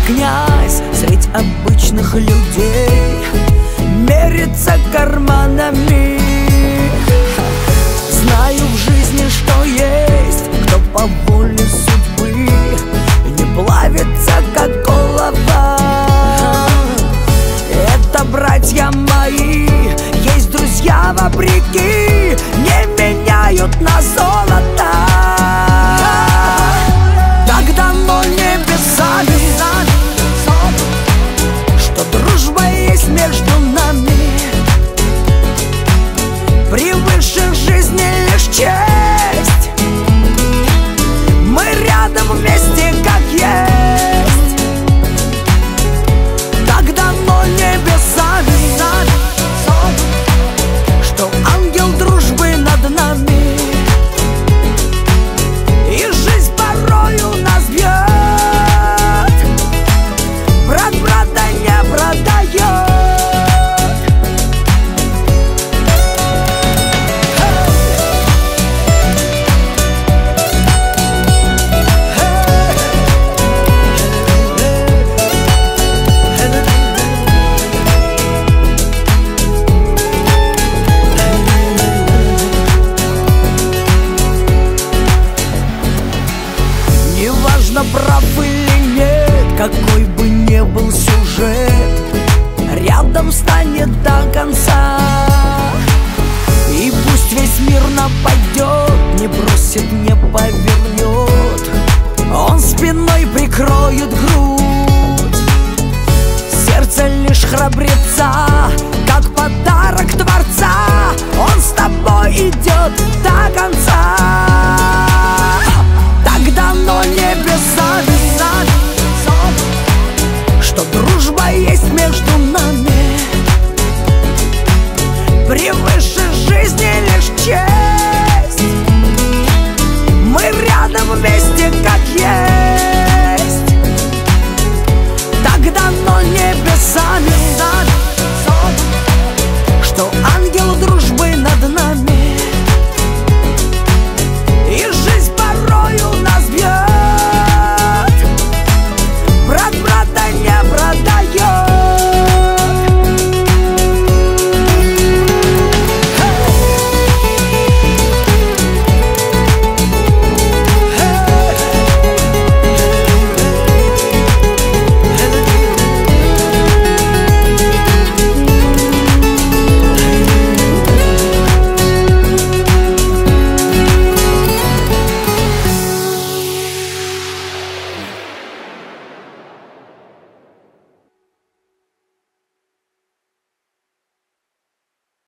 князь средь обычных людей, мерится карманами. Знаю в жизни, что есть кто по воле судьбы не плавится, как олово. Это братья мои, есть друзья вопреки, не меняют на золото. Так дано небесами, что дружба есть между нами. Превыше жизни лишь честь, мы рядом вместе.